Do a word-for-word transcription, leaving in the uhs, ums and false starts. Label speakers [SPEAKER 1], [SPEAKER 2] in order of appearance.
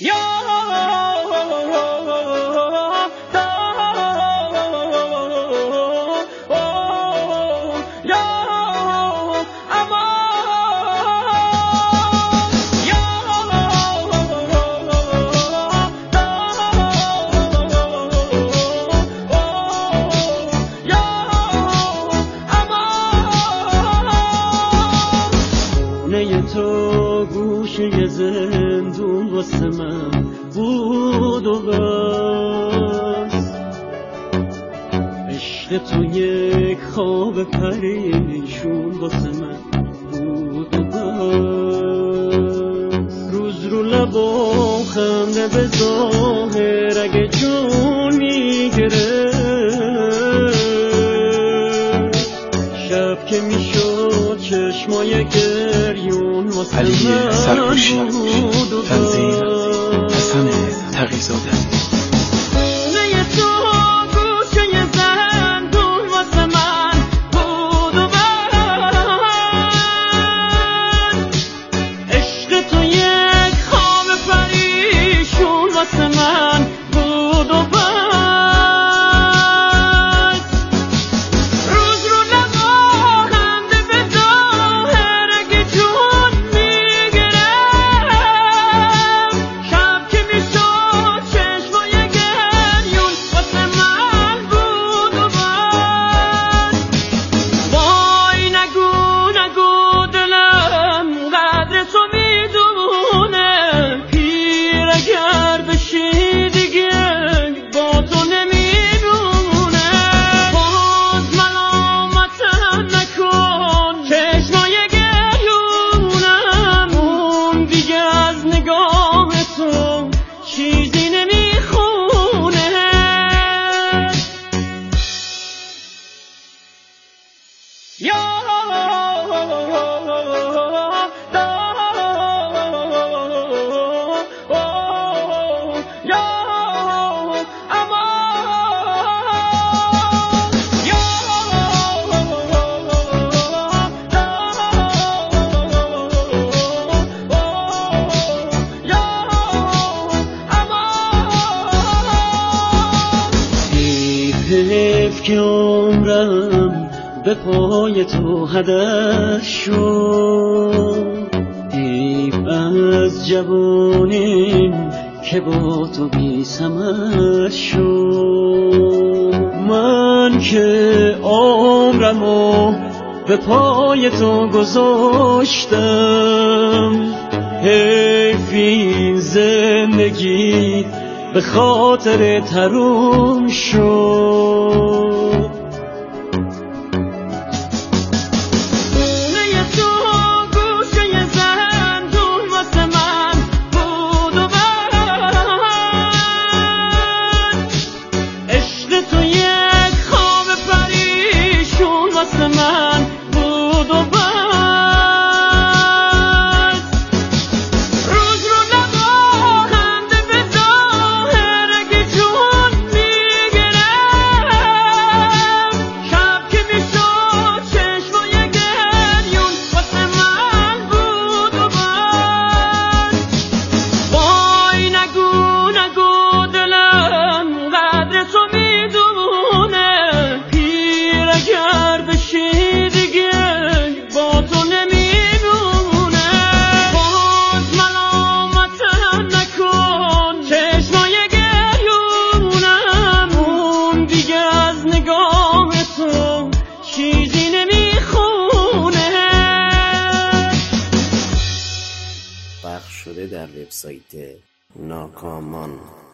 [SPEAKER 1] تو گوشه زندون واسه من بود و بس، عشق تو یک خواب پریشون واسه من بود و بس. روز رو لبا خنده به ظاهر اگه جون میگره، شب که میشد چشمای گریون واسه
[SPEAKER 2] علی سرخوشی،
[SPEAKER 1] بود
[SPEAKER 2] تنظیم حسن تقی‌زاده.
[SPEAKER 1] حیف که عمرم به پای تو هدر شد، حیف از جوانیم که با تو بی ثمر شد. من که عمرمو به پای تو گذاشتم، حیف این زندگی به خاطر تروم شد.
[SPEAKER 3] پخش شده در وبسایت ناکامان.